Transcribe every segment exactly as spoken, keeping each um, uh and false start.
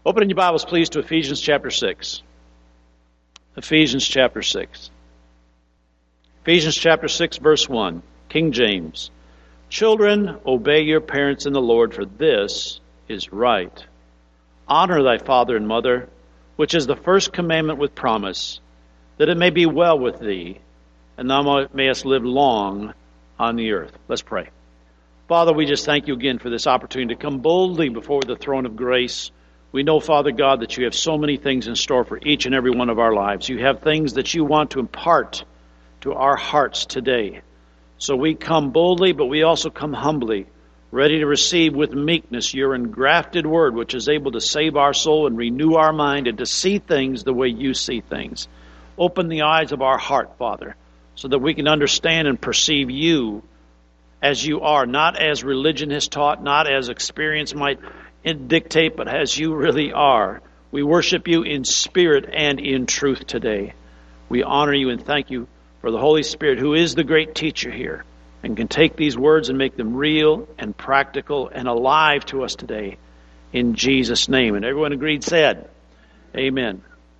Open your Bibles, please, to Ephesians chapter six. Ephesians chapter six. Ephesians chapter six, verse one, King James. Children, obey your parents in the Lord, for this is right. Honor thy father and mother, which is the first commandment with promise, that it may be well with thee, and thou mayest live long on the earth. Let's pray. Father, we just thank you again for this opportunity to come boldly before the throne of grace. We know, Father God, that you have so many things in store for each and every one of our lives. You have things that you want to impart to our hearts today. So we come boldly, but we also come humbly, ready to receive with meekness your engrafted word, which is able to save our soul and renew our mind and to see things the way you see things. Open the eyes of our heart, Father, so that we can understand and perceive you as you are, not as religion has taught, not as experience might dictate, but as you really are. We worship you in spirit and in truth today. We honor you and thank you for the Holy Spirit, who is the great teacher here and can take these words and make them real and practical and alive to us today. In Jesus' name. And everyone agreed said, amen.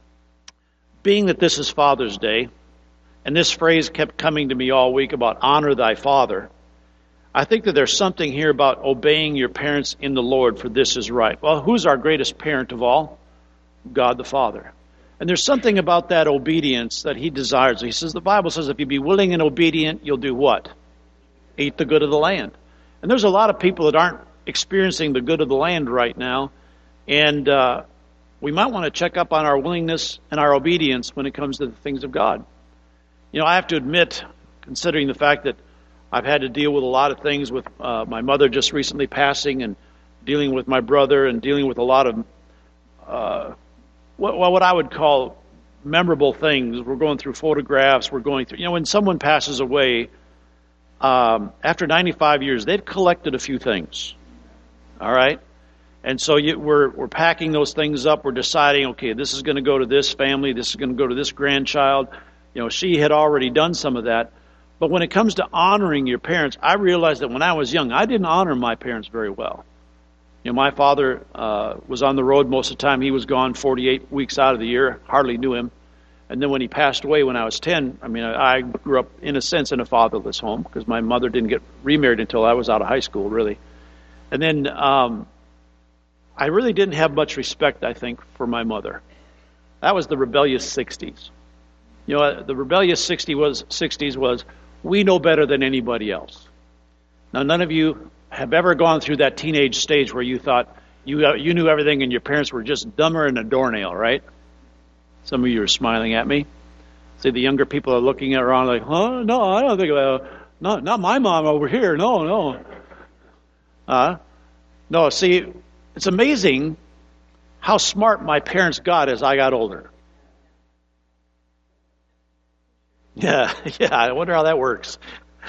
Being that this is Father's Day, and this phrase kept coming to me all week about honor thy father, I think that there's something here about obeying your parents in the Lord, for this is right. Well, who's our greatest parent of all? God the Father. And there's something about that obedience that he desires. He says, the Bible says, if you be willing and obedient, you'll do what? Eat the good of the land. And there's a lot of people that aren't experiencing the good of the land right now. And uh, we might want to check up on our willingness and our obedience when it comes to the things of God. You know, I have to admit, considering the fact that I've had to deal with a lot of things with uh, my mother just recently passing, and dealing with my brother, and dealing with a lot of uh, what, what I would call memorable things. We're going through photographs. We're going through, you know, when someone passes away, um, after ninety-five years, they've collected a few things. All right? And so you, we're, we're packing those things up. We're deciding, okay, this is going to go to this family. This is going to go to this grandchild. You know, she had already done some of that. But when it comes to honoring your parents, I realized that when I was young, I didn't honor my parents very well. You know, my father uh, was on the road most of the time. He was gone forty-eight weeks out of the year. Hardly knew him. And then when he passed away when I was ten, I mean, I grew up, in a sense, in a fatherless home because my mother didn't get remarried until I was out of high school, really. And then um, I really didn't have much respect, I think, for my mother. That was the rebellious sixties. You know, the rebellious sixties was, sixties was, we know better than anybody else. Now, none of you have ever gone through that teenage stage where you thought you you knew everything and your parents were just dumber than a doornail, right? Some of you are smiling at me. See, the younger people are looking around like, huh? No, I don't think, uh, not, not my mom over here. No, no. Uh, no, see, it's amazing how smart my parents got as I got older. Yeah, yeah, I wonder how that works.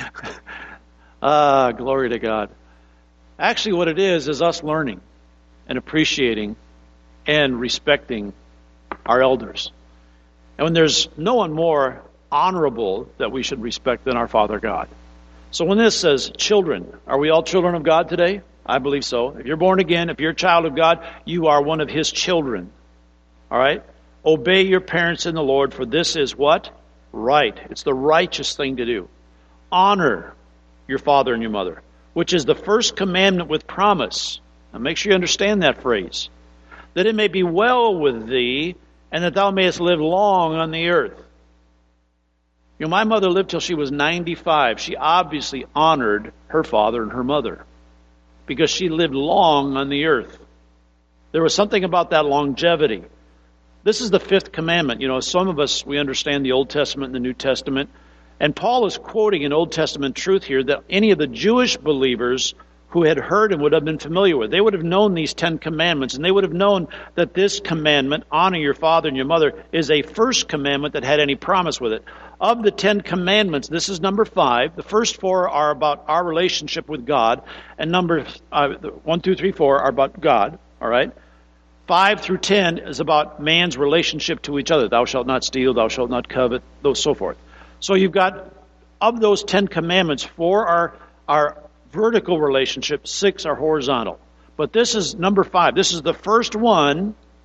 Ah, glory to God. Actually, what it is, is us learning and appreciating and respecting our elders. And when there's no one more honorable that we should respect than our Father God. So when this says children, are we all children of God today? I believe so. If you're born again, if you're a child of God, you are one of His children. All right? Obey your parents in the Lord, for this is what? Right. It's the righteous thing to do. Honor your father and your mother, which is the first commandment with promise. Now make sure you understand that phrase. That it may be well with thee, and that thou mayest live long on the earth. You know, my mother lived till she was ninety-five. She obviously honored her father and her mother because she lived long on the earth. There was something about that longevity. This is the fifth commandment. You know, some of us, we understand the Old Testament and the New Testament. And Paul is quoting an Old Testament truth here that any of the Jewish believers who had heard and would have been familiar with, they would have known these Ten Commandments, and they would have known that this commandment, honor your father and your mother, is a first commandment that had any promise with it. Of the Ten Commandments, this is number five. The first four are about our relationship with God, and number uh, one, two, three, four are about God. All right. Five through ten is about man's relationship to each other. Thou shalt not steal, thou shalt not covet, those so forth. So you've got, of those Ten Commandments, four are, are vertical relationships, six are horizontal. But this is number five. This is the first one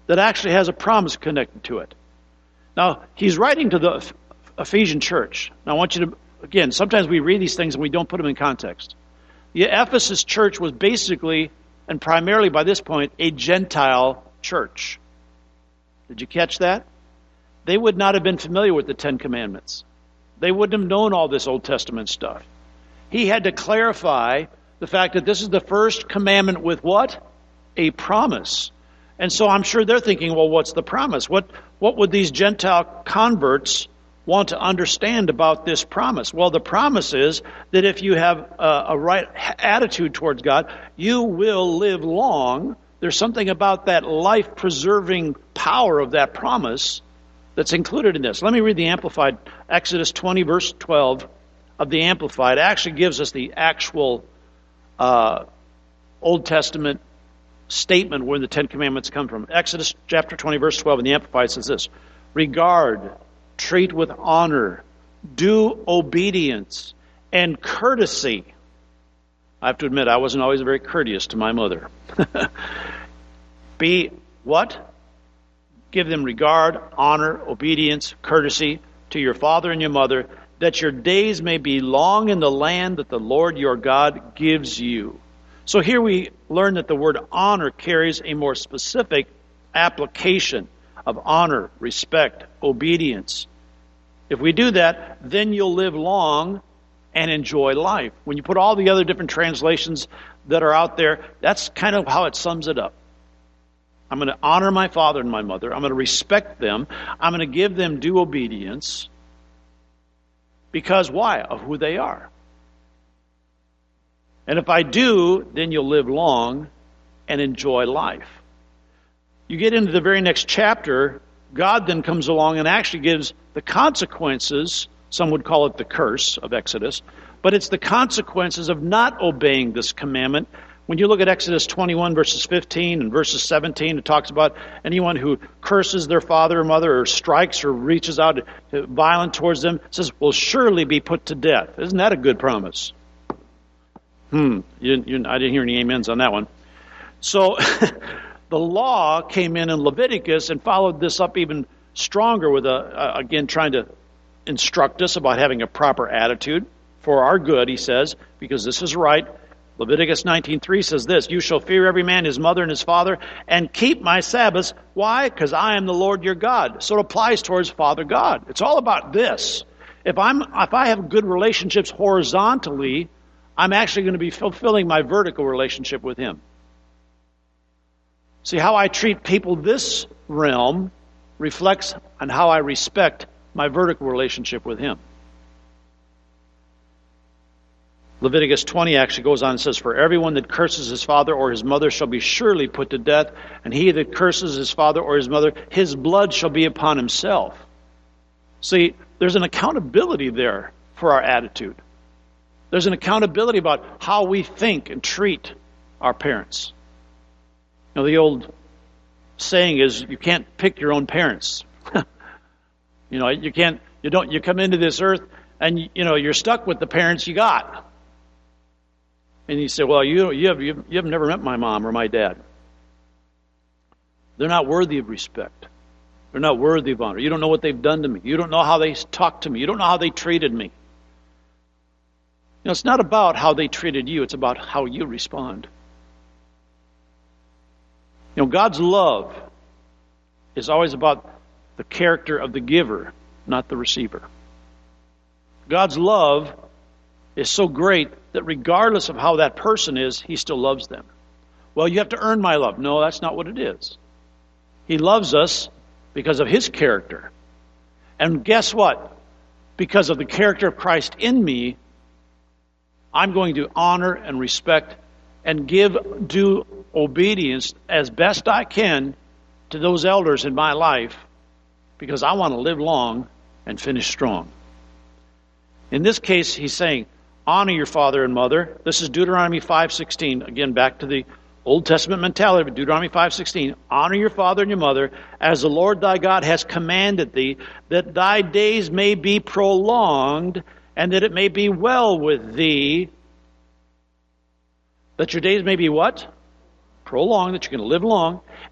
that actually has a promise connected to it. Now, he's writing to the Ephesian church. Now, I want you to, again, sometimes we read these things and we don't put them in context. The Ephesus church was basically, and primarily by this point, a Gentile church. Did you catch that? They would not have been familiar with the Ten Commandments. They wouldn't have known all this Old Testament stuff. He had to clarify the fact that this is the first commandment with what? A promise. And so I'm sure they're thinking, well, what's the promise? What what would these Gentile converts want to understand about this promise? Well, the promise is that if you have a, a right attitude towards God, you will live long. There's something about that life-preserving power of that promise that's included in this. Let me read the Amplified. Exodus twenty, verse twelve of the Amplified actually gives us the actual uh, Old Testament statement where the Ten Commandments come from. Exodus chapter twenty, verse twelve in the Amplified says this: regard, treat with honor, do obedience, and courtesy. I have to admit, I wasn't always very courteous to my mother. Be what? Give them regard, honor, obedience, courtesy to your father and your mother, that your days may be long in the land that the Lord your God gives you. So here we learn that the word honor carries a more specific application of honor, respect, obedience. If we do that, then you'll live long and enjoy life. When you put all the other different translations that are out there, that's kind of how it sums it up. I'm going to honor my father and my mother. I'm going to respect them. I'm going to give them due obedience. Because why? Of who they are. And if I do, then you'll live long and enjoy life. You get into the very next chapter, God then comes along and actually gives the consequences. Some would call it the curse of Exodus, but it's the consequences of not obeying this commandment. When you look at Exodus twenty-one, verses fifteen and verses seventeen, it talks about anyone who curses their father or mother or strikes or reaches out violent towards them, it says, will surely be put to death. Isn't that a good promise? Hmm, you, you, I didn't hear any amens on that one. So the law came in in Leviticus and followed this up even stronger with, a, uh, again, trying to instruct us about having a proper attitude for our good, he says, because this is right. Leviticus nineteen three says this: you shall fear every man his mother and his father, and keep my Sabbaths. Why? Because I am the Lord your God. So it applies towards Father God. It's all about this. If I'm, if I have good relationships horizontally, I'm actually going to be fulfilling my vertical relationship with him. See, how I treat people this realm reflects on how I respect my vertical relationship with him. Leviticus twenty actually goes on and says, for everyone that curses his father or his mother shall be surely put to death, and he that curses his father or his mother, his blood shall be upon himself. See, there's an accountability there for our attitude. There's an accountability about how we think and treat our parents. You know, the old saying is, you can't pick your own parents. You know, you can't, you don't, you come into this earth and, you know, you're stuck with the parents you got. And you say, well, you, you, have, you have never met my mom or my dad. They're not worthy of respect. They're not worthy of honor. You don't know what they've done to me. You don't know how they talked to me. You don't know how they treated me. You know, it's not about how they treated you. It's about how you respond. You know, God's love is always about the character of the giver, not the receiver. God's love is so great that regardless of how that person is, he still loves them. Well, you have to earn my love. No, that's not what it is. He loves us because of his character. And guess what? Because of the character of Christ in me, I'm going to honor and respect and give due obedience as best I can to those elders in my life, because I want to live long and finish strong. In this case, he's saying, honor your father and mother. This is Deuteronomy five sixteen. Again, back to the Old Testament mentality, but Deuteronomy five sixteen. Honor your father and your mother, as the Lord thy God has commanded thee, that thy days may be prolonged, and that it may be well with thee. That your days may be what? Prolonged, that you're going to live long,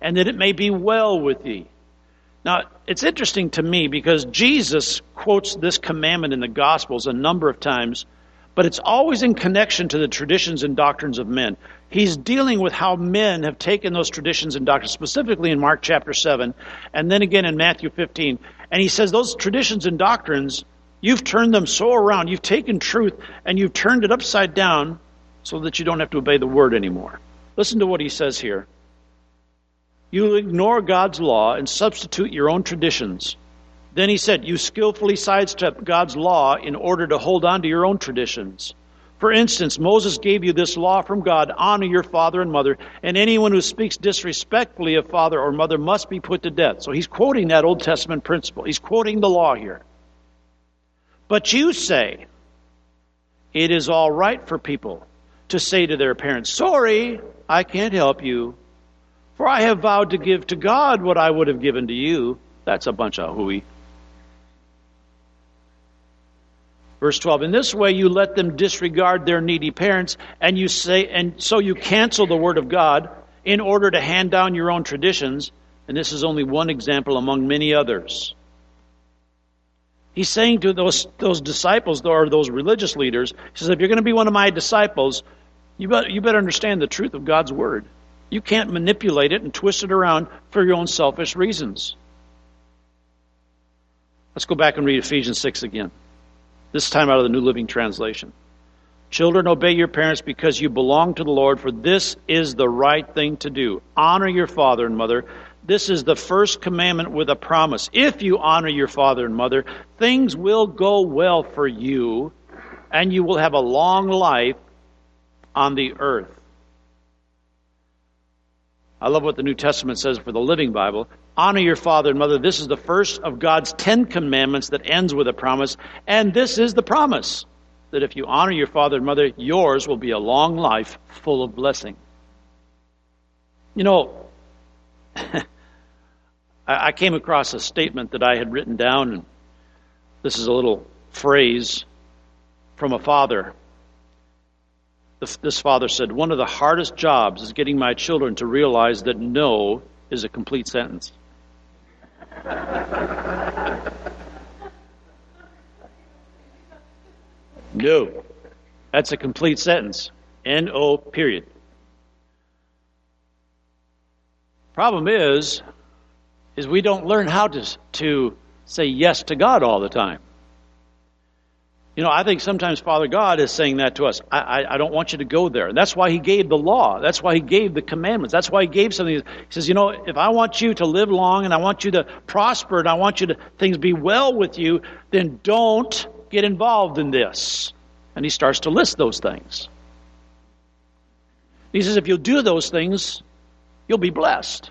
and that it may be well with thee. Now, it's interesting to me because Jesus quotes this commandment in the Gospels a number of times, but it's always in connection to the traditions and doctrines of men. He's dealing with how men have taken those traditions and doctrines, specifically in Mark chapter seven, and then again in Matthew fifteen. And he says those traditions and doctrines, you've turned them so around, you've taken truth and you've turned it upside down so that you don't have to obey the word anymore. Listen to what he says here. You ignore God's law and substitute your own traditions. Then he said, you skillfully sidestep God's law in order to hold on to your own traditions. For instance, Moses gave you this law from God, honor your father and mother, and anyone who speaks disrespectfully of father or mother must be put to death. So he's quoting that Old Testament principle. He's quoting the law here. But you say, it is all right for people to say to their parents, sorry, I can't help you, for I have vowed to give to God what I would have given to you. That's a bunch of hooey. Verse twelve, in this way you let them disregard their needy parents, and you say, and so you cancel the word of God in order to hand down your own traditions, and this is only one example among many others. He's saying to those those disciples, or those religious leaders, he says, if you're going to be one of my disciples, you better, you better understand the truth of God's word. You can't manipulate it and twist it around for your own selfish reasons. Let's go back and read Ephesians six again. This time out of the New Living Translation. Children, obey your parents because you belong to the Lord, for this is the right thing to do. Honor your father and mother. This is the first commandment with a promise. If you honor your father and mother, things will go well for you, and you will have a long life on the earth. I love what the New Testament says for the Living Bible. Honor your father and mother. This is the first of God's Ten Commandments that ends with a promise. And this is the promise, that if you honor your father and mother, yours will be a long life full of blessing. You know, I came across a statement that I had written down, and this is a little phrase from a father. This father said, one of the hardest jobs is getting my children to realize that no is a complete sentence. No. That's a complete sentence. N O period. Problem is, is we don't learn how to, to say yes to God all the time. You know, I think sometimes Father God is saying that to us. I, I, I don't want you to go there. And that's why he gave the law. That's why he gave the commandments. That's why he gave something. He says, you know, if I want you to live long and I want you to prosper and I want you to things be well with you, then don't get involved in this. And he starts to list those things. He says, if you'll do those things, you'll be blessed.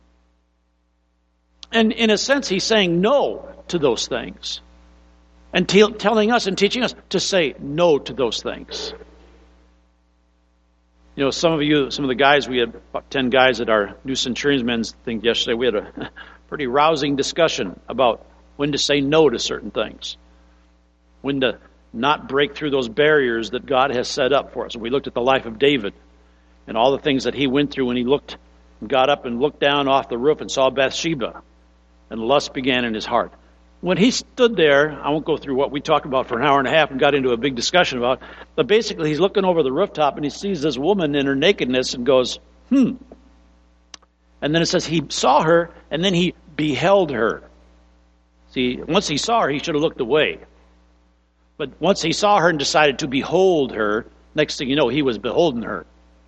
And in a sense, he's saying no to those things. And te- telling us and teaching us to say no to those things. You know, some of you, some of the guys, we had about ten guys at our new Centurions men's thing yesterday. We had a pretty rousing discussion about when to say no to certain things. When to not break through those barriers that God has set up for us. And we looked at the life of David and all the things that he went through when he looked, got up and looked down off the roof and saw Bathsheba. And lust began in his heart. When he stood there, I won't go through what we talked about for an hour and a half and got into a big discussion about, but basically he's looking over the rooftop and he sees this woman in her nakedness and goes, hmm. And then it says he saw her and then he beheld her. See, once he saw her, he should have looked away. But once he saw her and decided to behold her, next thing you know, he was beholding her.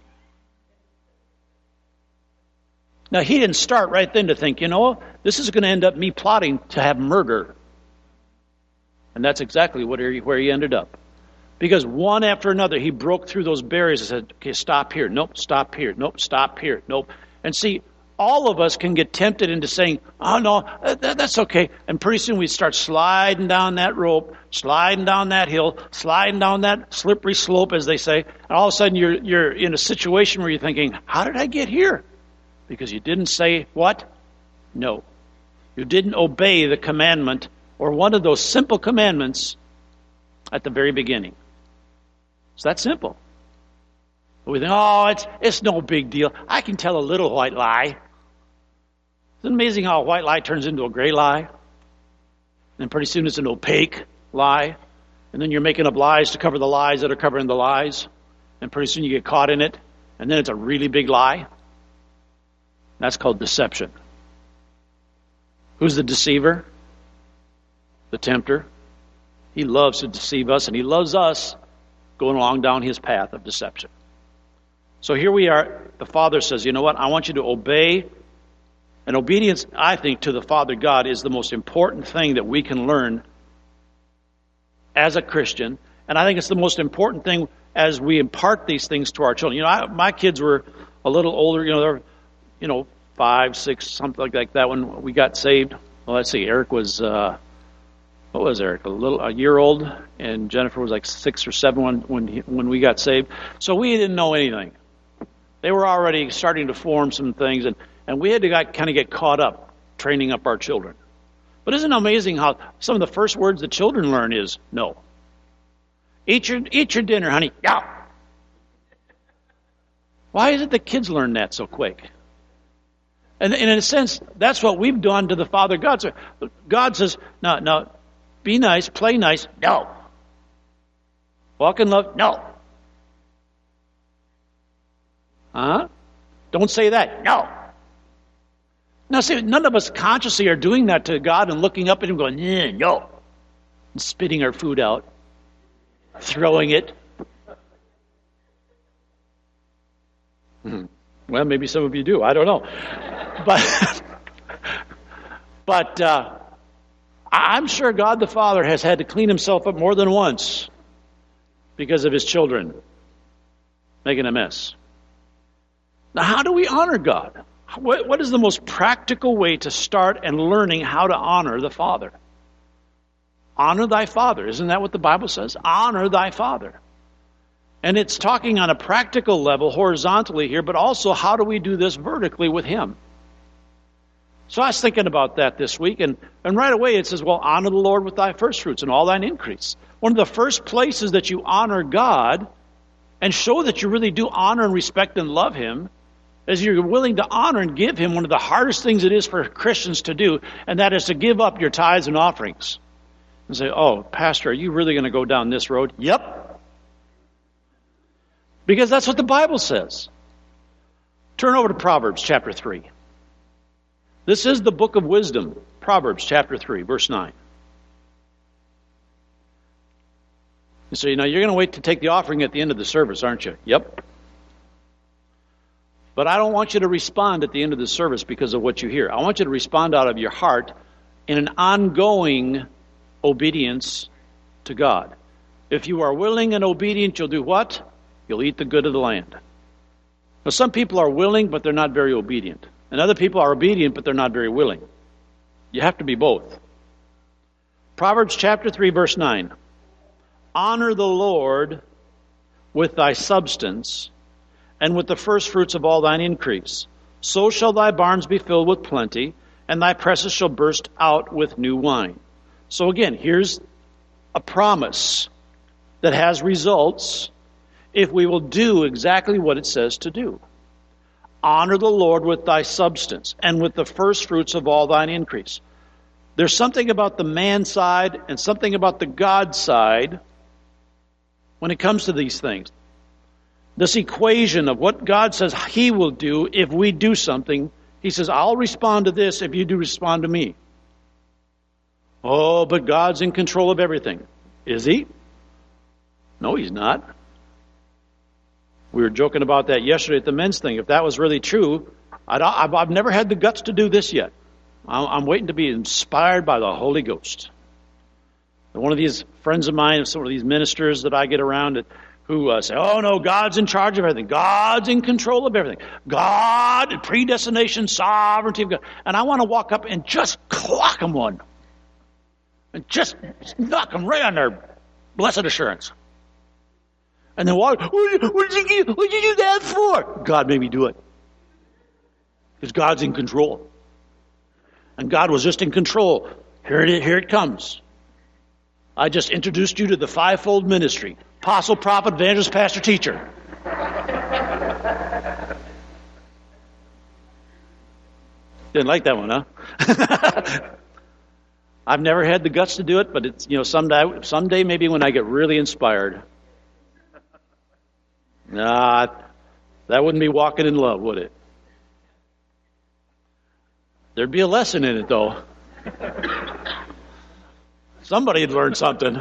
Now, he didn't start right then to think, you know, this is going to end up me plotting to have murder. And that's exactly what he, where he ended up. Because one after another, he broke through those barriers and said, okay, stop here. Nope, stop here. Nope, stop here. Nope. And see, all of us can get tempted into saying, oh, no, that, that's okay. And pretty soon we start sliding down that rope, sliding down that hill, sliding down that slippery slope, as they say. And all of a sudden you're you're in a situation where you're thinking, how did I get here? Because you didn't say what? No. You didn't obey the commandment or one of those simple commandments at the very beginning. It's that simple. We think, oh, it's it's no big deal. I can tell a little white lie. Isn't it amazing how a white lie turns into a gray lie? And pretty soon it's an opaque lie. And then you're making up lies to cover the lies that are covering the lies. And pretty soon you get caught in it. And then it's a really big lie. That's called deception. Who's the deceiver? The tempter. He loves to deceive us, and he loves us going along down his path of deception. So here we are. The Father says, you know what? I want you to obey. And obedience, I think, to the Father God is the most important thing that we can learn as a Christian. And I think it's the most important thing as we impart these things to our children. You know, I, my kids were a little older. You know, they're, you know, five, six, something like that when we got saved. Well, let's see. Eric was... Uh, What was Eric? A little, a year old, and Jennifer was like six or seven when when, he, when we got saved. So we didn't know anything. They were already starting to form some things, and, and we had to got, kind of get caught up, training up our children. But isn't it amazing how some of the first words the children learn is no. Eat your eat your dinner, honey. Yeah. Why is it the kids learn that so quick? And, and in a sense, that's what we've done to the Father God. So God says, no, no. Be nice, play nice, no. Walk in love, no. Huh? Don't say that, no. Now, see, none of us consciously are doing that to God and looking up at Him going, yeah, no. And spitting our food out, throwing it. Hmm. Well, maybe some of you do, I don't know. But, but, uh, I'm sure God the Father has had to clean himself up more than once because of his children making a mess. Now, how do we honor God? What, what is the most practical way to start and learning how to honor the Father? Honor thy father. Isn't that what the Bible says? Honor thy father. And it's talking on a practical level, horizontally here, but also how do we do this vertically with him? So I was thinking about that this week, and, and right away it says, well, honor the Lord with thy first fruits and all thine increase. One of the first places that you honor God and show that you really do honor and respect and love him is you're willing to honor and give him one of the hardest things it is for Christians to do, and that is to give up your tithes and offerings. And say, oh, Pastor, are you really going to go down this road? Yep. Because that's what the Bible says. Turn over to Proverbs chapter three. This is the book of wisdom, Proverbs chapter three, verse nine. You say, you know, you're going to wait to take the offering at the end of the service, aren't you? Yep. But I don't want you to respond at the end of the service because of what you hear. I want you to respond out of your heart in an ongoing obedience to God. If you are willing and obedient, you'll do what? You'll eat the good of the land. Now, some people are willing, but they're not very obedient. And other people are obedient, but they're not very willing. You have to be both. Proverbs chapter three, verse nine. Honor the Lord with thy substance and with the first fruits of all thine increase. So shall thy barns be filled with plenty, and thy presses shall burst out with new wine. So again, here's a promise that has results if we will do exactly what it says to do. Honor the Lord with thy substance and with the first fruits of all thine increase. There's something about the man side and something about the God side when it comes to these things. This equation of what God says he will do if we do something. He says, I'll respond to this if you do respond to me. Oh, but God's in control of everything. Is he? No, he's not. We were joking about that yesterday at the men's thing. If that was really true, I'd, I've, I've never had the guts to do this yet. I'm, I'm waiting to be inspired by the Holy Ghost. And one of these friends of mine, some of these ministers that I get around who uh, say, oh no, God's in charge of everything. God's in control of everything. God, predestination, sovereignty of God. And I want to walk up and just clock them one. And just knock them right on their blessed assurance. And then what, what, what, did you, what did you do that for? God made me do it. Because God's in control. And God was just in control. Here it is, here it comes. I just introduced you to the fivefold ministry. Apostle, prophet, evangelist, pastor, teacher. Didn't like that one, huh? I've never had the guts to do it, but it's, you know, someday, someday maybe when I get really inspired. Nah, that wouldn't be walking in love, would it? There'd be a lesson in it, though. Somebody'd learn something.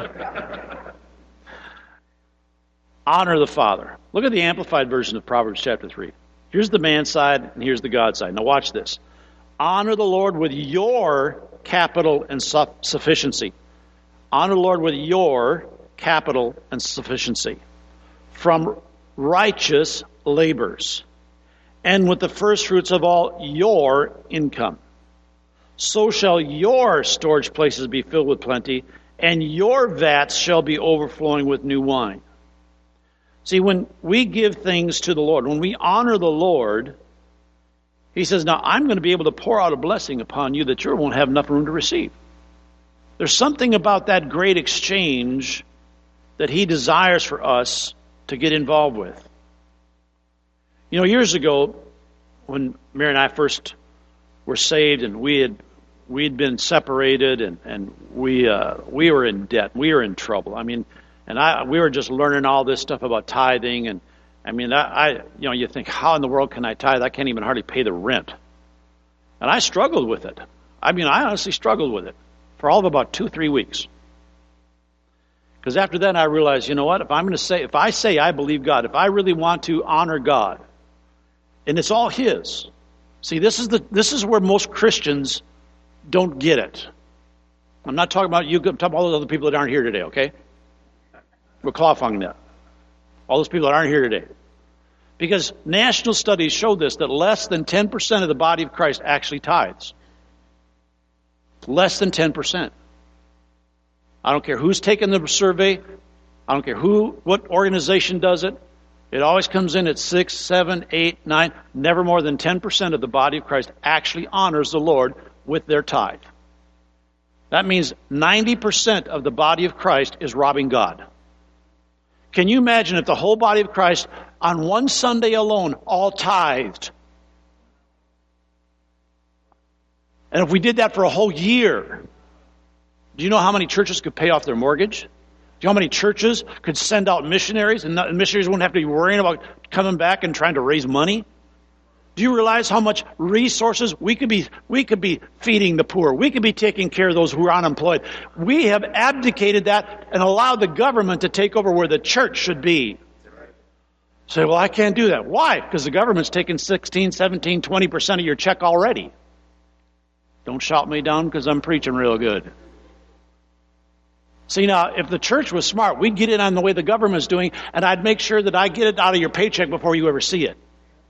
Honor the Father. Look at the Amplified version of Proverbs chapter three. Here's the man side, and here's the God side. Now watch this. Honor the Lord with your capital and sufficiency. Honor the Lord with your capital and sufficiency. From righteous labors, and with the first fruits of all your income. So shall your storage places be filled with plenty, and your vats shall be overflowing with new wine. See, when we give things to the Lord, when we honor the Lord, He says, now I'm going to be able to pour out a blessing upon you that you won't have enough room to receive. There's something about that great exchange that He desires for us to get involved with. You know, years ago, when Mary and I first were saved and we had we'd been separated and, and we uh, we were in debt. We were in trouble. I mean, and I we were just learning all this stuff about tithing. And I mean, I, I you know, you think, how in the world can I tithe? I can't even hardly pay the rent. And I struggled with it. I mean, I honestly struggled with it for all of about two, three weeks. Because after that, I realized, you know what? If I'm going to say, if I say I believe God, if I really want to honor God, and it's all His. See, this is the this is where most Christians don't get it. I'm not talking about you. I'm talking about all those other people that aren't here today. Okay, we're qualifying that. All those people that aren't here today, because national studies show this, that less than ten percent of the body of Christ actually tithes. Less than ten percent. I don't care who's taking the survey. I don't care who, what organization does it. It always comes in at six, seven, eight, nine. Never more than ten percent of the body of Christ actually honors the Lord with their tithe. That means ninety percent of the body of Christ is robbing God. Can you imagine if the whole body of Christ on one Sunday alone all tithed? And if we did that for a whole year, do you know how many churches could pay off their mortgage? Do you know how many churches could send out missionaries and missionaries wouldn't have to be worrying about coming back and trying to raise money? Do you realize how much resources we could be we could be feeding the poor? We could be taking care of those who are unemployed. We have abdicated that and allowed the government to take over where the church should be. Say, well, I can't do that. Why? Because the government's taking sixteen, seventeen, twenty percent of your check already. Don't shout me down because I'm preaching real good. See, now, if the church was smart, we'd get in on the way the government's doing, and I'd make sure that I get it out of your paycheck before you ever see it.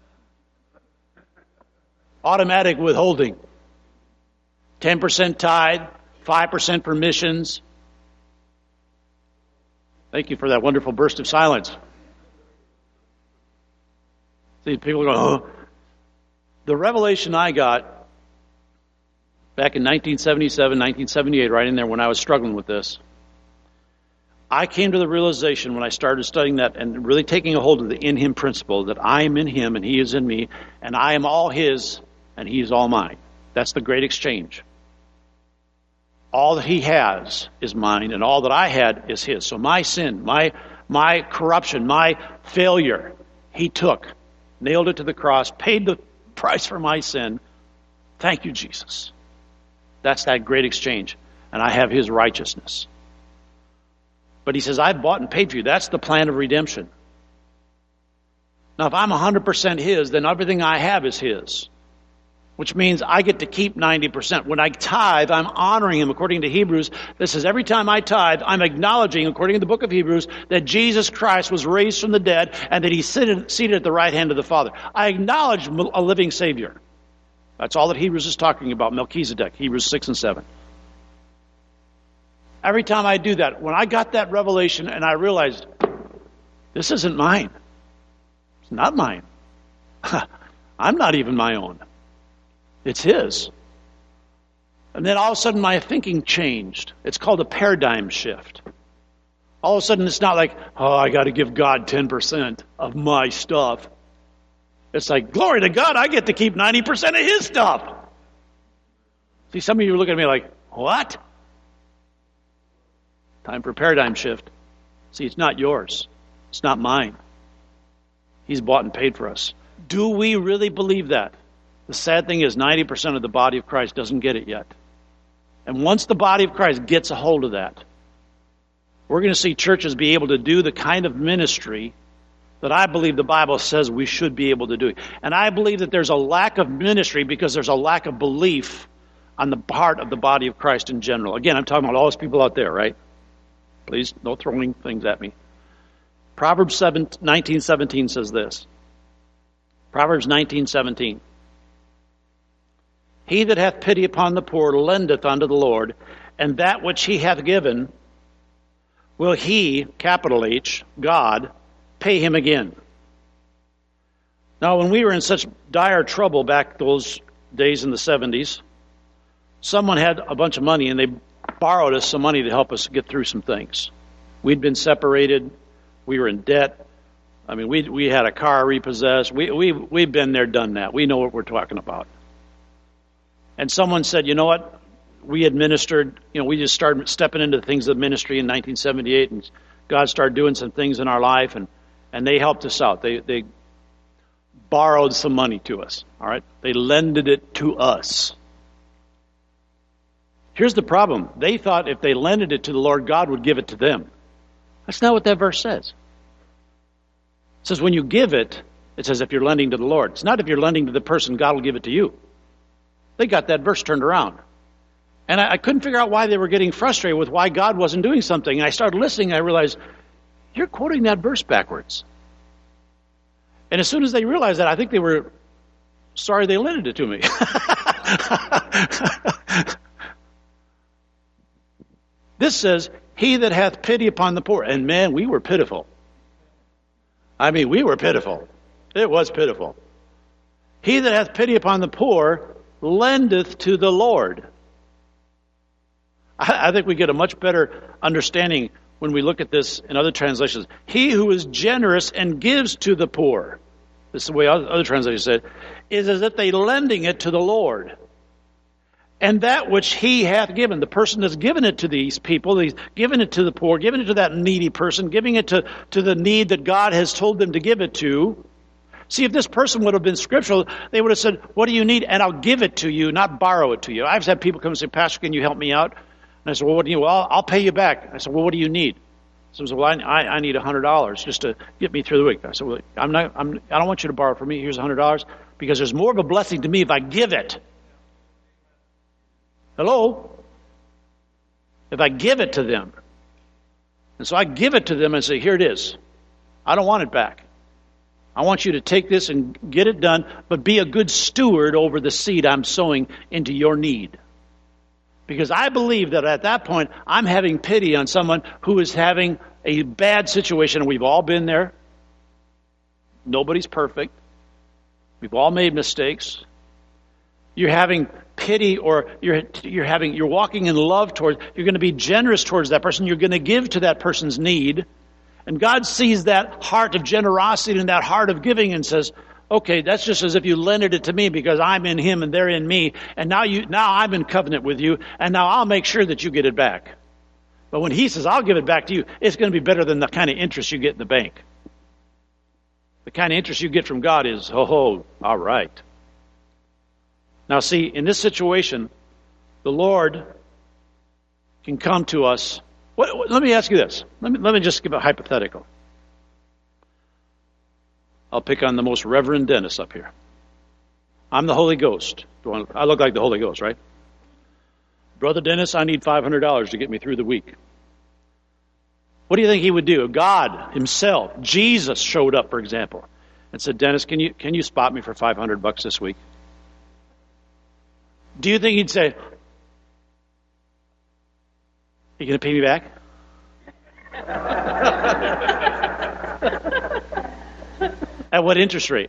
Automatic withholding. ten percent tithe, five percent for missions. Thank you for that wonderful burst of silence. See, people go, oh. The revelation I got back in nineteen seventy-seven, nineteen seventy-eight, right in there when I was struggling with this, I came to the realization when I started studying that and really taking a hold of the in Him principle that I am in Him and He is in me, and I am all His and He is all mine. That's the great exchange. All that He has is mine, and all that I had is His. So my sin, my my corruption, my failure, He took, nailed it to the cross, paid the price for my sin. Thank you, Jesus. That's that great exchange. And I have His righteousness. But He says, I've bought and paid for you. That's the plan of redemption. Now, if I'm one hundred percent His, then everything I have is His. Which means I get to keep ninety percent. When I tithe, I'm honoring Him according to Hebrews. This says every time I tithe, I'm acknowledging, according to the book of Hebrews, that Jesus Christ was raised from the dead and that He's seated, seated at the right hand of the Father. I acknowledge a living Savior. That's all that Hebrews is talking about, Melchizedek, Hebrews six and seven. Every time I do that, when I got that revelation and I realized, this isn't mine. It's not mine. I'm not even my own. It's His. And then all of a sudden my thinking changed. It's called a paradigm shift. All of a sudden it's not like, oh, I got to give God ten percent of my stuff. It's like, glory to God, I get to keep ninety percent of His stuff. See, some of you are looking at me like, what? Time for a paradigm shift. See, it's not yours. It's not mine. He's bought and paid for us. Do we really believe that? The sad thing is ninety percent of the body of Christ doesn't get it yet. And once the body of Christ gets a hold of that, we're going to see churches be able to do the kind of ministry that I believe the Bible says we should be able to do. And I believe that there's a lack of ministry because there's a lack of belief on the part of the body of Christ in general. Again, I'm talking about all those people out there, right? Please, no throwing things at me. Proverbs nineteen seventeen says this. Proverbs nineteen seventeen. He that hath pity upon the poor lendeth unto the Lord, and that which he hath given will he, capital H, God, pay him again. Now, when we were in such dire trouble back those days in the seventies, someone had a bunch of money and they borrowed us some money to help us get through some things. We'd been separated. We were in debt. I mean, we we had a car repossessed. We, we, we've been there, done that. We know what we're talking about. And someone said, you know what? We administered, you know, we just started stepping into the things of ministry in nineteen seventy-eight, and God started doing some things in our life, and, and they helped us out. They they borrowed some money to us, all right? They lended it to us. Here's the problem. They thought if they lended it to the Lord, God would give it to them. That's not what that verse says. It says when you give it, it says if you're lending to the Lord. It's not if you're lending to the person, God will give it to you. They got that verse turned around. And I, I couldn't figure out why they were getting frustrated with why God wasn't doing something. And I started listening, and I realized, you're quoting that verse backwards. And as soon as they realized that, I think they were sorry they lended it to me. This says, he that hath pity upon the poor. And man, we were pitiful. I mean, we were pitiful. It was pitiful. He that hath pity upon the poor lendeth to the Lord. I, I think we get a much better understanding when we look at this in other translations. He who is generous and gives to the poor, this is the way other translations said, is as if they lending it to the Lord. And that which he hath given, the person that's given it to these people, he's given it to the poor, given it to that needy person, giving it to, to the need that God has told them to give it to. See, if this person would have been scriptural, they would have said, what do you need? And I'll give it to you, not borrow it to you. I've had people come and say, Pastor, can you help me out? And I said, well, what do you, well, I'll, I'll pay you back. I said, well, what do you need? So I said, well, I, I, I need one hundred dollars just to get me through the week. I said, well, I'm not, I'm, I don't want you to borrow from me. Here's one hundred dollars because there's more of a blessing to me if I give it. Hello? If I give it to them. And so I give it to them and say, here it is. I don't want it back. I want you to take this and get it done, but be a good steward over the seed I'm sowing into your need. Because I believe that at that point, I'm having pity on someone who is having a bad situation, and we've all been there. Nobody's perfect. We've all made mistakes. You're having pity, or you're you're having you're walking in love towards, you're going to be generous towards that person. You're going to give to that person's need. And God sees that heart of generosity and that heart of giving and says, okay, that's just as if you lended it to me because I'm in him and they're in me. And now you now I'm in covenant with you, and now I'll make sure that you get it back. But when he says, I'll give it back to you, it's going to be better than the kind of interest you get in the bank. The kind of interest you get from God is, oh, oh all right. Now see, in this situation, the Lord can come to us. What, what, let me ask you this. Let me, let me just give a hypothetical. I'll pick on the most Reverend Dennis up here. I'm the Holy Ghost. I look like the Holy Ghost, right? Brother Dennis, I need five hundred dollars to get me through the week. What do you think he would do? God himself, Jesus, showed up, for example, and said, Dennis, can you can you spot me for five hundred bucks this week? Do you think he'd say, you going to pay me back? At what interest rate?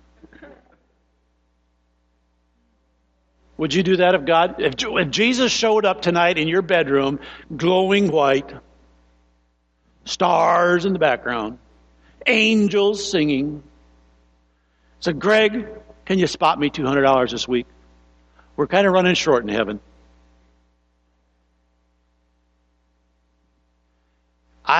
Would you do that if God, if, if Jesus showed up tonight in your bedroom, glowing white, stars in the background, angels singing, said, Greg, can you spot me two hundred dollars this week? We're kind of running short in heaven.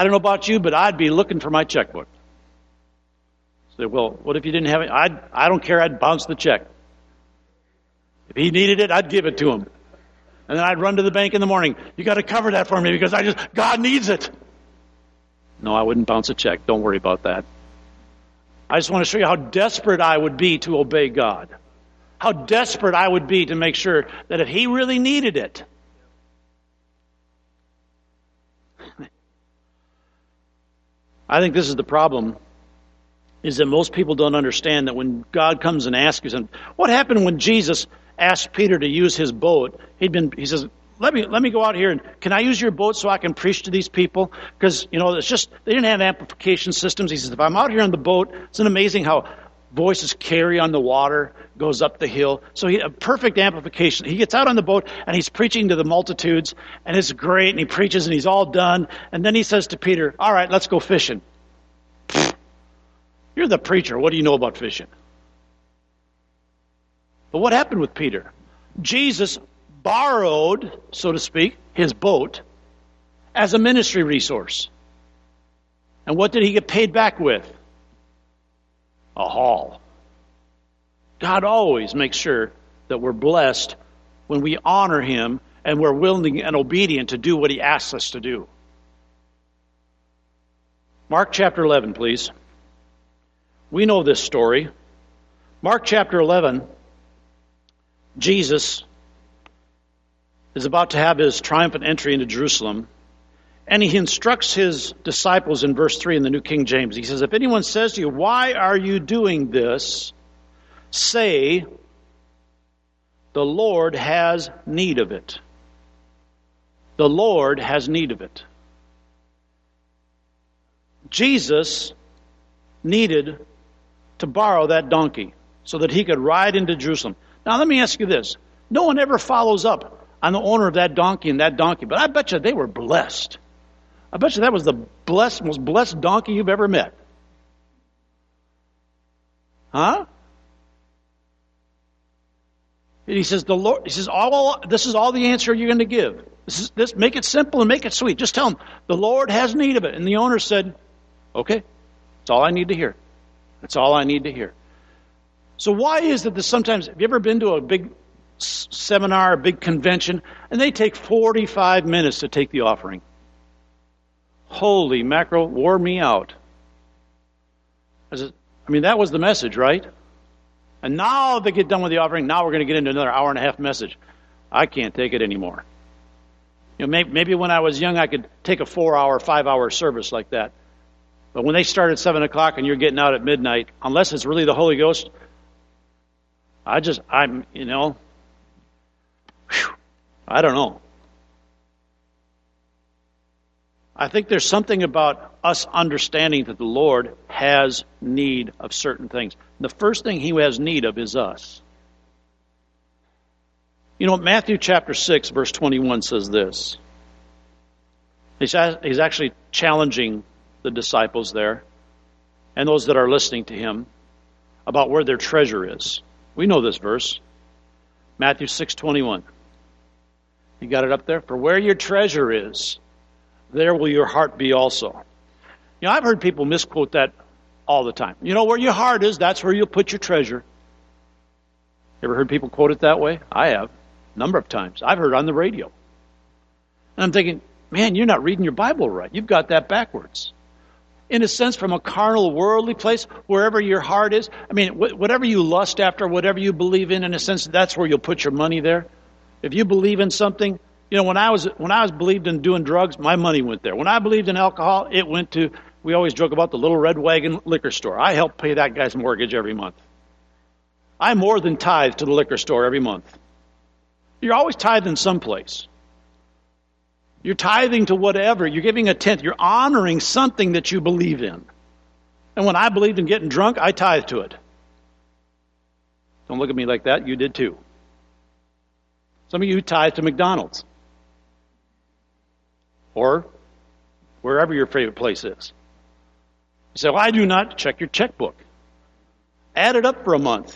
I don't know about you, but I'd be looking for my checkbook. Say, well, what if you didn't have it? I'd, I don't care. I'd bounce the check. If he needed it, I'd give it to him. And then I'd run to the bank in the morning. You got to cover that for me because I just, God needs it. No, I wouldn't bounce a check. Don't worry about that. I just want to show you how desperate I would be to obey God. How desperate I would be to make sure that if he really needed it, I think this is the problem, is that most people don't understand that when God comes and asks you something. What happened when Jesus asked Peter to use his boat? He'd been, he says, let me let me go out here and can I use your boat so I can preach to these people? Because, you know, it's just, they didn't have amplification systems. He says, if I'm out here on the boat, isn't it amazing how voices carry on the water, goes up the hill? So he, a perfect amplification. He gets out on the boat and he's preaching to the multitudes and it's great and he preaches and he's all done. And then he says to Peter, all right, let's go fishing. You're the preacher. What do you know about fishing? But what happened with Peter? Jesus borrowed, so to speak, his boat as a ministry resource. And what did he get paid back with? A haul. God always makes sure that we're blessed when we honor him and we're willing and obedient to do what he asks us to do. Mark chapter eleven, please. We know this story. Mark chapter eleven, Jesus is about to have his triumphant entry into Jerusalem. And he instructs his disciples in verse three in the New King James. He says, if anyone says to you, why are you doing this? Say, the Lord has need of it. The Lord has need of it. Jesus needed to borrow that donkey so that he could ride into Jerusalem. Now let me ask you this. No one ever follows up on the owner of that donkey and that donkey, but I bet you they were blessed. I bet you that was the blessed, most blessed donkey you've ever met. Huh? And he says, the Lord, he says, all, this is all the answer you're going to give. This is, this, make it simple and make it sweet. Just tell him, the Lord has need of it. And the owner said, okay, that's all I need to hear. That's all I need to hear. So why is it that sometimes, have you ever been to a big seminar, a big convention, and they take forty-five minutes to take the offering? Holy mackerel, wore me out. I said, I mean, that was the message, right? And now they get done with the offering. Now we're going to get into another hour and a half message. I can't take it anymore. You know, maybe, maybe when I was young, I could take a four-hour, five-hour service like that. But when they start at seven o'clock and you're getting out at midnight, unless it's really the Holy Ghost, I just, I'm, you know, whew, I don't know. I think there's something about us understanding that the Lord has need of certain things. The first thing he has need of is us. You know, Matthew chapter six, verse twenty-one says this. He's, he's actually challenging the disciples there and those that are listening to him about where their treasure is. We know this verse. Matthew six twenty-one. You got it up there? For where your treasure is, there will your heart be also. You know, I've heard people misquote that all the time. You know, where your heart is, that's where you'll put your treasure. Ever heard people quote it that way? I have. A number of times. I've heard it on the radio. And I'm thinking, man, you're not reading your Bible right. You've got that backwards. In a sense, from a carnal, worldly place, wherever your heart is, I mean, whatever you lust after, whatever you believe in, in a sense, that's where you'll put your money there. If you believe in something, you know, when I was when I was believed in doing drugs, my money went there. When I believed in alcohol, it went to, we always joke about the Little Red Wagon liquor store. I helped pay that guy's mortgage every month. I more than tithe to the liquor store every month. You're always tithing someplace. You're tithing to whatever. You're giving a tenth. You're honoring something that you believe in. And when I believed in getting drunk, I tithed to it. Don't look at me like that. You did too. Some of you tithe to McDonald's. Or wherever your favorite place is. You say, well, I do not. Check your checkbook. Add it up for a month.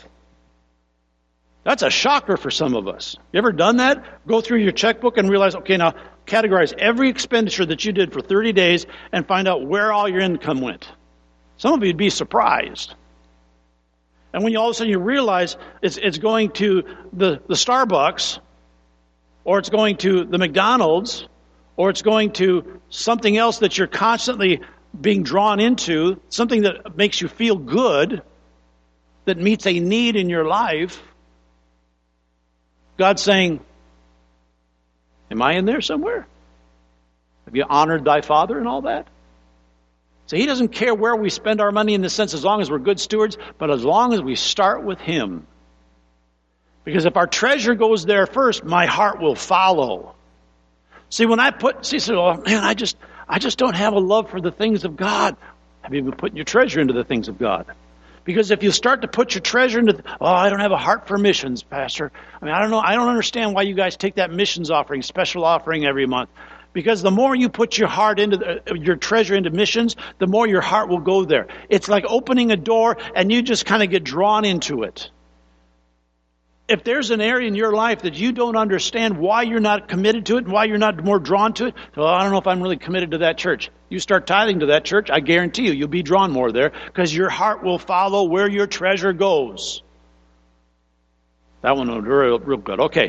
That's a shocker for some of us. You ever done that? Go through your checkbook and realize, okay, now categorize every expenditure that you did for thirty days and find out where all your income went. Some of you would be surprised. And when you all of a sudden you realize it's, it's going to the, the Starbucks, or it's going to the McDonald's, or it's going to something else that you're constantly being drawn into, something that makes you feel good, that meets a need in your life, God's saying, am I in there somewhere? Have you honored thy father and all that? So he doesn't care where we spend our money in the sense as long as we're good stewards, but as long as we start with him. Because if our treasure goes there first, my heart will follow. See, when I put, see, so, oh, man, I just, I just don't have a love for the things of God. Have you been putting your treasure into the things of God? Because if you start to put your treasure into, oh, I don't have a heart for missions, Pastor. I mean, I don't know, I don't understand why you guys take that missions offering, special offering every month. Because the more you put your heart into the, your treasure into missions, the more your heart will go there. It's like opening a door and you just kind of get drawn into it. If there's an area in your life that you don't understand why you're not committed to it and why you're not more drawn to it, well, I don't know if I'm really committed to that church. You start tithing to that church, I guarantee you, you'll be drawn more there because your heart will follow where your treasure goes. That one was real, real good. Okay.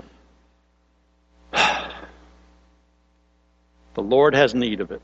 The Lord has need of it.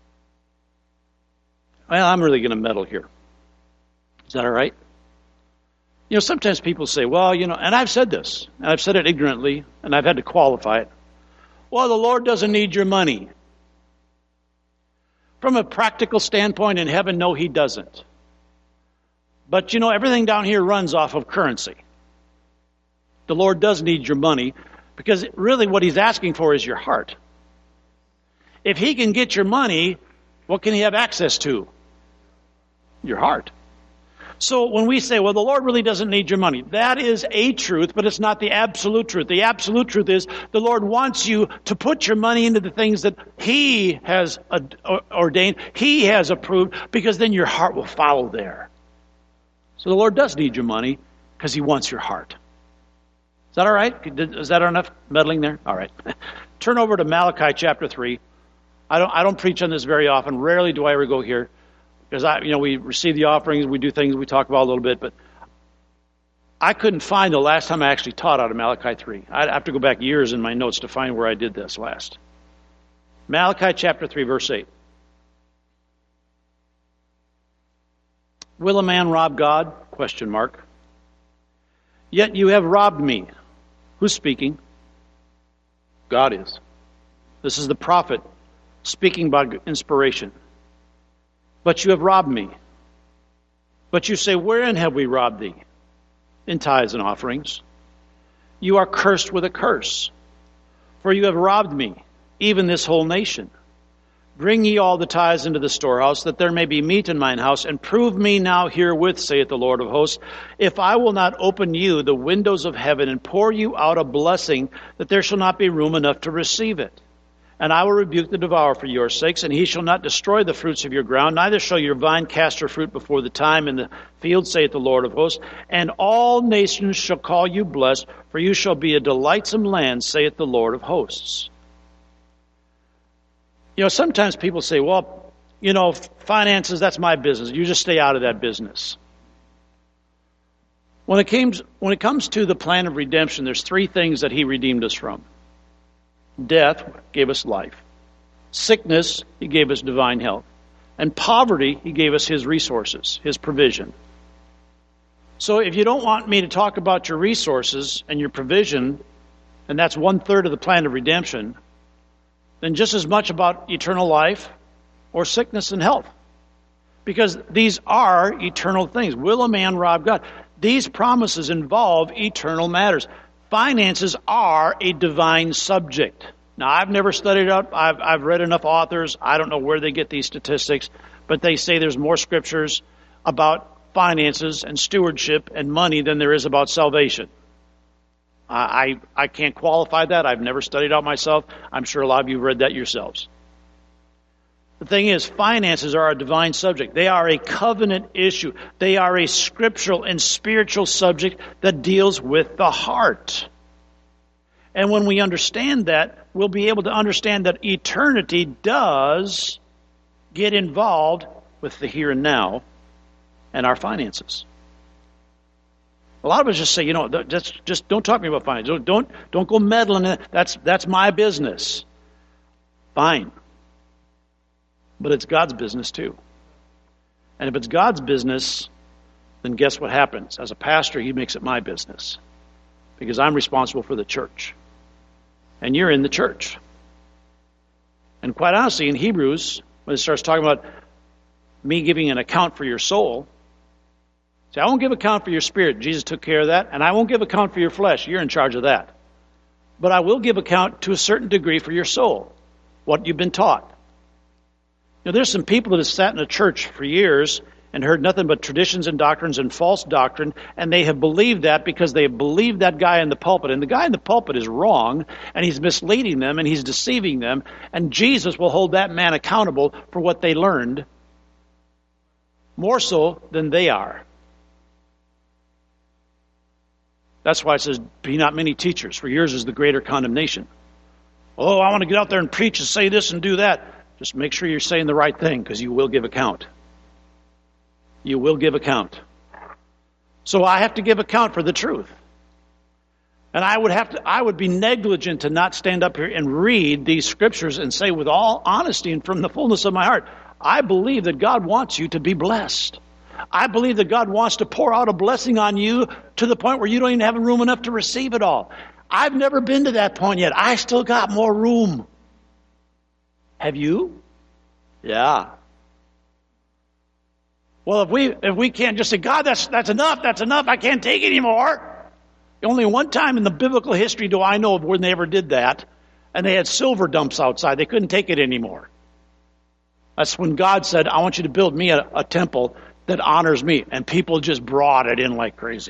Well, I'm really going to meddle here. Is that all right? You know, sometimes people say, well, you know, and I've said this, and I've said it ignorantly, and I've had to qualify it. Well, the Lord doesn't need your money. From a practical standpoint in heaven, no, he doesn't. But, you know, everything down here runs off of currency. The Lord does need your money, because really what he's asking for is your heart. If he can get your money, what can he have access to? Your heart. So when we say, well, the Lord really doesn't need your money, that is a truth, but it's not the absolute truth. The absolute truth is the Lord wants you to put your money into the things that he has ordained, he has approved, because then your heart will follow there. So the Lord does need your money because he wants your heart. Is that all right? Is that enough meddling there? All right. Turn over to Malachi chapter three. I don't I don't preach on this very often. Rarely do I ever go here. Because I, you know, we receive the offerings, we do things we talk about a little bit, but I couldn't find the last time I actually taught out of Malachi three. I'd have to go back years in my notes to find where I did this last. Malachi chapter three, verse eight. Will a man rob God? Question mark. Yet you have robbed me. Who's speaking? God is. This is the prophet speaking by inspiration. But you have robbed me. But you say, wherein have we robbed thee? In tithes and offerings. You are cursed with a curse. For you have robbed me, even this whole nation. Bring ye all the tithes into the storehouse, that there may be meat in mine house, and prove me now herewith, saith the Lord of hosts, if I will not open you the windows of heaven, and pour you out a blessing, that there shall not be room enough to receive it. And I will rebuke the devourer for your sakes, and he shall not destroy the fruits of your ground, neither shall your vine cast her fruit before the time in the field, saith the Lord of hosts. And all nations shall call you blessed, for you shall be a delightsome land, saith the Lord of hosts. You know, sometimes people say, well, you know, finances, that's my business. You just stay out of that business. When it comes, when it comes to the plan of redemption, there's three things that he redeemed us from. Death gave us life. Sickness, he gave us divine health. And poverty, he gave us his resources, his provision. So if you don't want me to talk about your resources and your provision, and that's one third of the plan of redemption, then just as much about eternal life or sickness and health. Because these are eternal things. Will a man rob God? These promises involve eternal matters. Finances are a divine subject. Now, I've never studied up. I've, I've read enough authors. I don't know where they get these statistics, but they say there's more scriptures about finances and stewardship and money than there is about salvation. I, I, I can't qualify that. I've never studied out myself. I'm sure a lot of you have read that yourselves. The thing is, finances are a divine subject. They are a covenant issue. They are a scriptural and spiritual subject that deals with the heart. And when we understand that, we'll be able to understand that eternity does get involved with the here and now and our finances. A lot of us just say, you know, just, just don't talk to me about finance. Don't, don't, don't go meddling in it. That's, that's my business. Fine. But it's God's business too. And if it's God's business, then guess what happens? As a pastor, he makes it my business. Because I'm responsible for the church. And you're in the church. And quite honestly, in Hebrews, when it starts talking about me giving an account for your soul, see, I won't give account for your spirit. Jesus took care of that. And I won't give account for your flesh. You're in charge of that. But I will give account to a certain degree for your soul, what you've been taught. You know, there's some people that have sat in a church for years and heard nothing but traditions and doctrines and false doctrine, and they have believed that because they have believed that guy in the pulpit. And the guy in the pulpit is wrong, and he's misleading them, and he's deceiving them, and Jesus will hold that man accountable for what they learned, more so than they are. That's why it says, be not many teachers, for yours is the greater condemnation. Oh, I want to get out there and preach and say this and do that. Just make sure you're saying the right thing, because you will give account. You will give account. So I have to give account for the truth. And I would have to, I would be negligent to not stand up here and read these scriptures and say with all honesty and from the fullness of my heart, I believe that God wants you to be blessed. I believe that God wants to pour out a blessing on you to the point where you don't even have room enough to receive it all. I've never been to that point yet. I still got more room. Have you? Yeah. Well, if we if we can't just say, God, that's that's enough, that's enough, I can't take anymore. Only one time in the biblical history do I know of when they ever did that, and they had silver dumps outside. They couldn't take it anymore. That's when God said, I want you to build me a, a temple that honors me. And people just brought it in like crazy.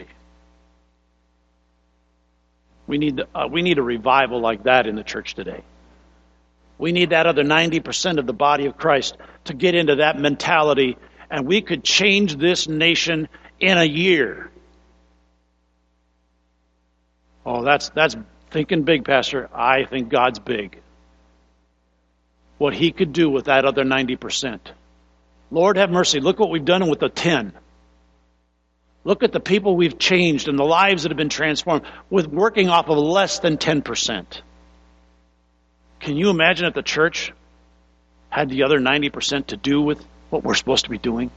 We need uh, we need a revival like that in the church today. We need that other ninety percent of the body of Christ to get into that mentality, and we could change this nation in a year. Oh, that's that's thinking big, Pastor. I think God's big. What he could do with that other ninety percent. Lord have mercy. Look what we've done with the ten. Look at the people we've changed and the lives that have been transformed with working off of less than ten percent. Can you imagine if the church had the other ninety percent to do with what we're supposed to be doing?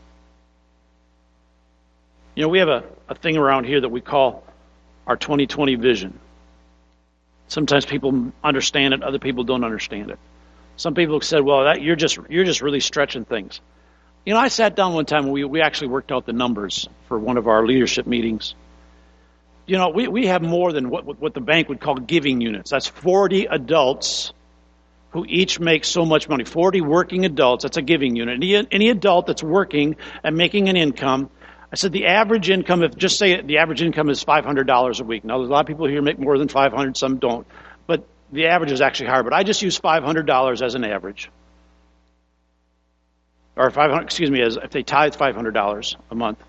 You know, we have a, a thing around here that we call our twenty twenty vision. Sometimes people understand it, other people don't understand it. Some people have said, well, that, you're just you're just really stretching things. You know, I sat down one time and we, we actually worked out the numbers for one of our leadership meetings. You know, we, we have more than what, what the bank would call giving units. That's forty adults who each make so much money. forty working adults, that's a giving unit. Any, any adult that's working and making an income, I said the average income, if just say the average income is five hundred dollars a week. Now, there's a lot of people here make more than five hundred dollars, some don't. But the average is actually higher. But I just use five hundred dollars as an average. Or five hundred, excuse me, as if they tithe five hundred dollars a month.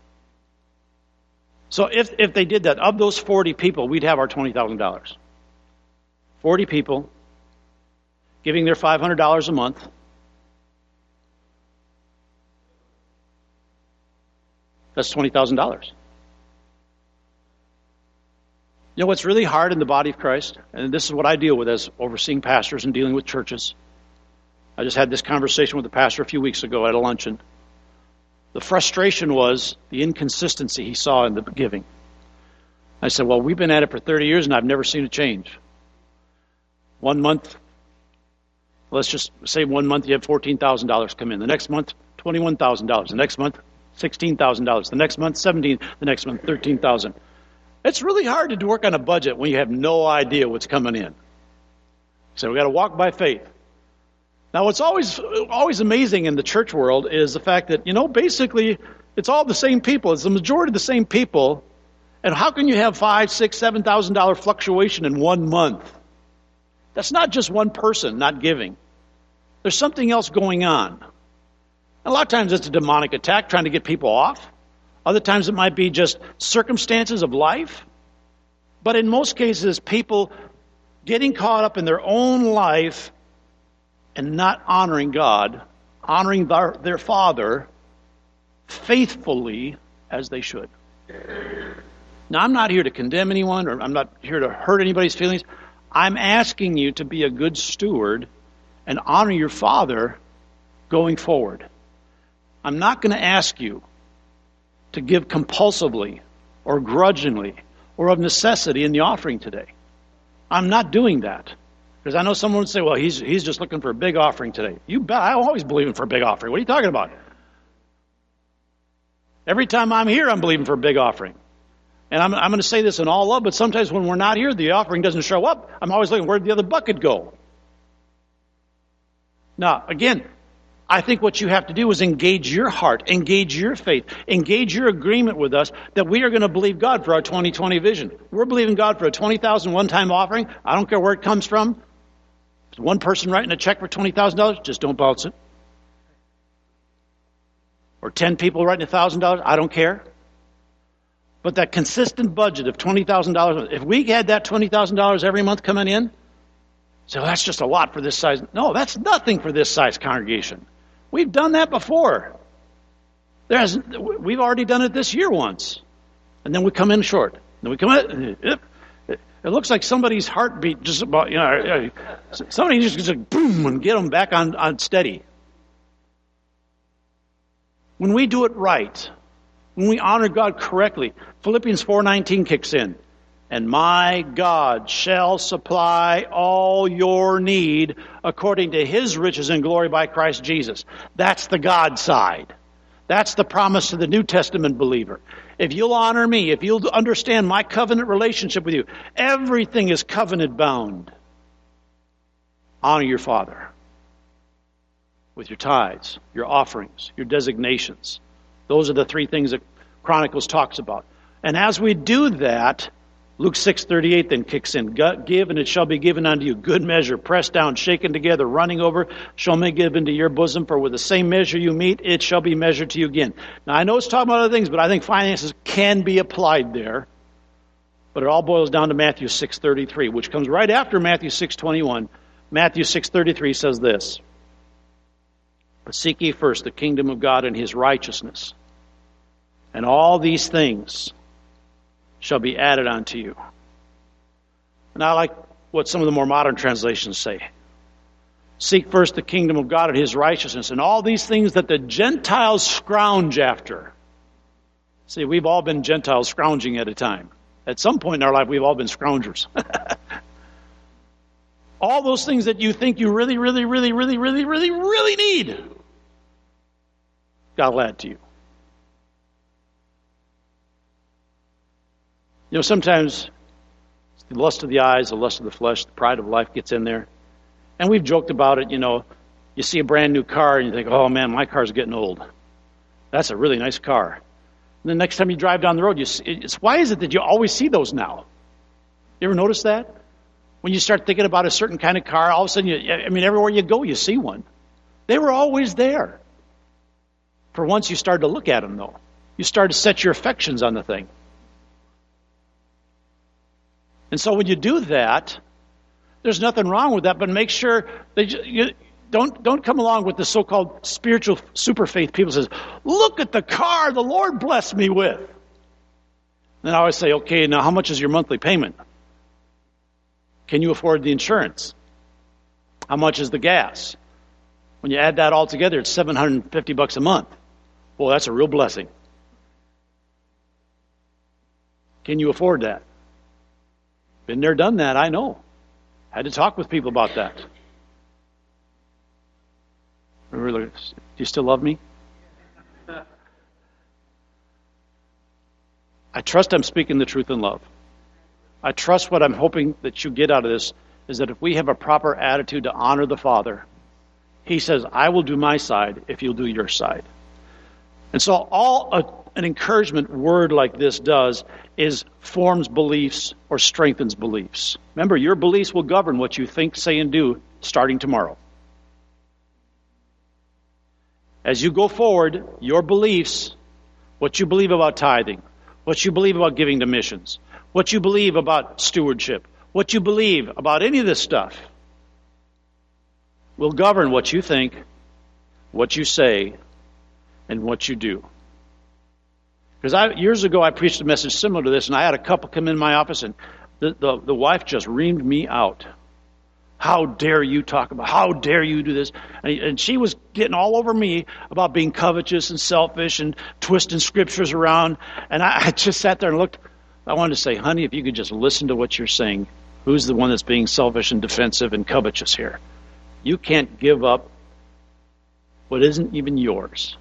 So if if they did that, of those forty people, we'd have our twenty thousand dollars. forty people giving their five hundred dollars a month. That's twenty thousand dollars. You know what's really hard in the body of Christ? And this is what I deal with as overseeing pastors and dealing with churches. I just had this conversation with the pastor a few weeks ago at a luncheon. The frustration was the inconsistency he saw in the giving. I said, well, we've been at it for thirty years and I've never seen a change. One month, let's just say one month you have fourteen thousand dollars come in. The next month, twenty-one thousand dollars. The next month, sixteen thousand dollars. The next month, seventeen thousand dollars. The next month, thirteen thousand dollars. It's really hard to work on a budget when you have no idea what's coming in. So we got to walk by faith. Now, what's always always amazing in the church world is the fact that, you know, basically it's all the same people. It's the majority of the same people. And how can you have five, six, seven thousand dollar fluctuation in one month? That's not just one person not giving. There's something else going on. A lot of times it's a demonic attack trying to get people off. Other times it might be just circumstances of life. But in most cases, people getting caught up in their own life and not honoring God, honoring their, their Father faithfully as they should. Now, I'm not here to condemn anyone, or I'm not here to hurt anybody's feelings. I'm asking you to be a good steward and honor your Father going forward. I'm not going to ask you to give compulsively or grudgingly or of necessity in the offering today. I'm not doing that. Because I know someone would say, well, he's he's just looking for a big offering today. You bet. I always believe in for a big offering. What are you talking about? Every time I'm here, I'm believing for a big offering. And I'm, I'm going to say this in all love, but sometimes when we're not here, the offering doesn't show up. I'm always looking, where'd the other bucket go? Now, again, I think what you have to do is engage your heart, engage your faith, engage your agreement with us that we are going to believe God for our twenty twenty vision. We're believing God for a twenty thousand dollars one-time offering. I don't care where it comes from. If there's one person writing a check for twenty thousand dollars, just don't bounce it. Or ten people writing one thousand dollars, I don't care. But that consistent budget of twenty thousand dollars, if we had that twenty thousand dollars every month coming in, so that's just a lot for this size. No, that's nothing for this size congregation. We've done that before. There's, we've already done it this year once. And then we come in short. Then we come in, it, it, it looks like somebody's heartbeat just about, you know, somebody just goes like boom and get them back on, on steady. When we do it right, when we honor God correctly, Philippians four nineteen kicks in. And my God shall supply all your need according to his riches and glory by Christ Jesus. That's the God side. That's the promise to the New Testament believer. If you'll honor me, if you'll understand my covenant relationship with you, everything is covenant bound. Honor your Father with your tithes, your offerings, your designations. Those are the three things that Chronicles talks about. And as we do that, Luke six thirty-eight then kicks in. Give, and it shall be given unto you. Good measure, pressed down, shaken together, running over, shall men give into your bosom. For with the same measure you meet, it shall be measured to you again. Now, I know it's talking about other things, but I think finances can be applied there. But it all boils down to Matthew six thirty-three, which comes right after Matthew six twenty-one. Matthew six thirty-three says this. But seek ye first the kingdom of God and his righteousness, and all these things shall be added unto you. And I like what some of the more modern translations say. Seek first the kingdom of God and his righteousness, and all these things that the Gentiles scrounge after. See, we've all been Gentiles scrounging at a time. At some point in our life, we've all been scroungers. All those things that you think you really, really, really, really, really, really, really need, God will add to you. You know, sometimes the lust of the eyes, the lust of the flesh, the pride of life gets in there. And we've joked about it, you know. You see a brand new car and you think, oh man, my car's getting old. That's a really nice car. And the next time you drive down the road, you see, it's, why is it that you always see those now? You ever notice that? When you start thinking about a certain kind of car, all of a sudden, you, I mean, everywhere you go, you see one. They were always there. For once you started to look at them, though. You started to set your affections on the thing. And so when you do that, there's nothing wrong with that, but make sure that you don't don't come along with the so-called spiritual super faith people says, look at the car the Lord blessed me with. And I always say, okay, now how much is your monthly payment? Can you afford the insurance? How much is the gas? When you add that all together, it's seven hundred fifty bucks a month. Well, that's a real blessing. Can you afford that? Been there, done that, I know. Had to talk with people about that. Really, do you still love me? I trust I'm speaking the truth in love. I trust what I'm hoping that you get out of this is that if we have a proper attitude to honor the Father, he says, I will do my side if you'll do your side. And so all a, an encouragement word like this does is forms beliefs or strengthens beliefs. Remember, your beliefs will govern what you think, say, and do starting tomorrow. As you go forward, your beliefs, what you believe about tithing, what you believe about giving to missions, what you believe about stewardship, what you believe about any of this stuff will govern what you think, what you say, and what you do. Because I, years ago, I preached a message similar to this, and I had a couple come in my office, and the, the, the wife just reamed me out. How dare you talk about, how dare you do this? And, and she was getting all over me about being covetous and selfish and twisting scriptures around. And I, I just sat there and looked. I wanted to say, honey, if you could just listen to what you're saying, who's the one that's being selfish and defensive and covetous here? You can't give up what isn't even yours.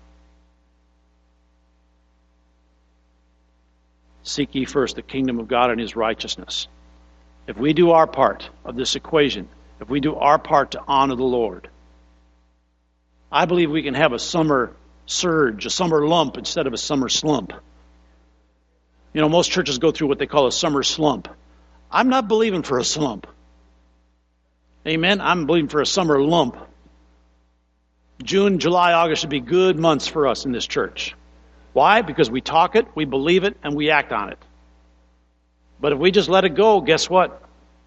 Seek ye first the kingdom of God and his righteousness. If we do our part of this equation, if we do our part to honor the Lord, I believe we can have a summer surge, a summer lump instead of a summer slump. You know, most churches go through what they call a summer slump. I'm not believing for a slump. Amen? I'm believing for a summer lump. June, July, August should be good months for us in this church. Why? Because we talk it, we believe it, and we act on it. But if we just let it go, guess what?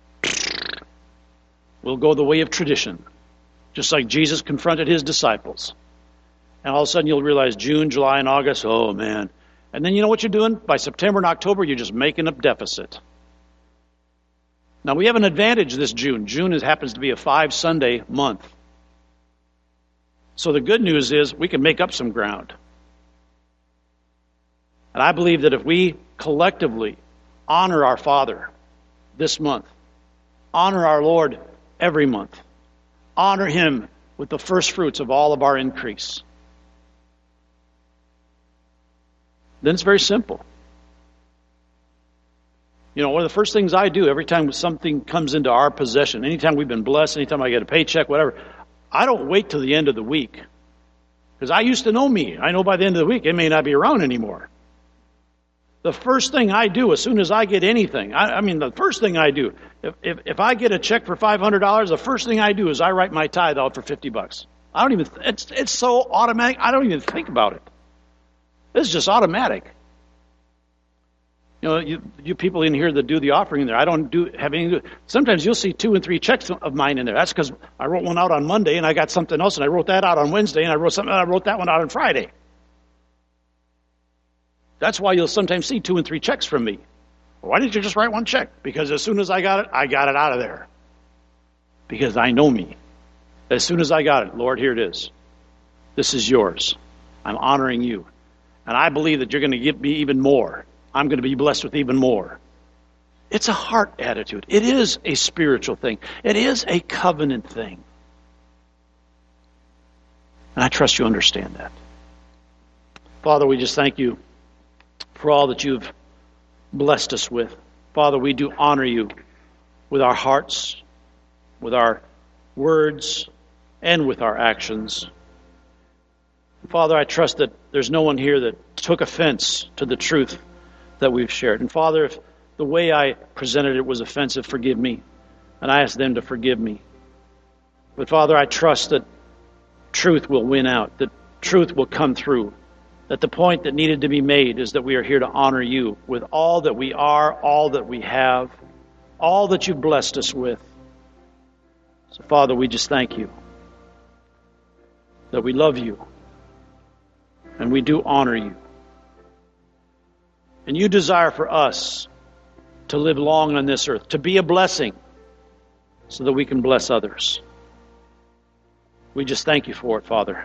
We'll go the way of tradition. Just like Jesus confronted his disciples. And all of a sudden you'll realize June, July, and August, oh man. And then you know what you're doing? By September and October, you're just making up deficit. Now we have an advantage this June. June is, happens to be a five Sunday month. So the good news is we can make up some ground. And I believe that if we collectively honor our Father this month, honor our Lord every month, honor him with the first fruits of all of our increase, then it's very simple. You know, one of the first things I do every time something comes into our possession, anytime we've been blessed, anytime I get a paycheck, whatever, I don't wait till the end of the week. Because I used to know me. I know by the end of the week it may not be around anymore. The first thing I do as soon as I get anything, I, I mean, the first thing I do, if, if if I get a check for five hundred dollars, the first thing I do is I write my tithe out for fifty bucks. I don't even, it's it's so automatic, I don't even think about it. It's just automatic. You know, you, you people in here that do the offering in there, I don't do have any. Sometimes you'll see two and three checks of mine in there. That's because I wrote one out on Monday and I got something else, and I wrote that out on Wednesday, and I wrote something. I wrote that one out on Friday. That's why you'll sometimes see two and three checks from me. Why didn't you just write one check? Because as soon as I got it, I got it out of there. Because I know me. As soon as I got it, Lord, here it is. This is yours. I'm honoring you. And I believe that you're going to give me even more. I'm going to be blessed with even more. It's a heart attitude. It is a spiritual thing. It is a covenant thing. And I trust you understand that. Father, we just thank you for all that you've blessed us with. Father, we do honor you with our hearts, with our words, and with our actions. Father, I trust that there's no one here that took offense to the truth that we've shared. And Father, if the way I presented it was offensive, forgive me. And I ask them to forgive me. But Father, I trust that truth will win out, that truth will come through. That the point that needed to be made is that we are here to honor you with all that we are, all that we have, all that you've blessed us with. So, Father, we just thank you that we love you and we do honor you. And you desire for us to live long on this earth, to be a blessing so that we can bless others. We just thank you for it, Father.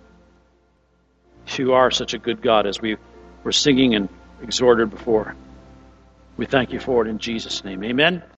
You are such a good God, as we were singing and exhorted before. We thank you for it in Jesus' name. Amen.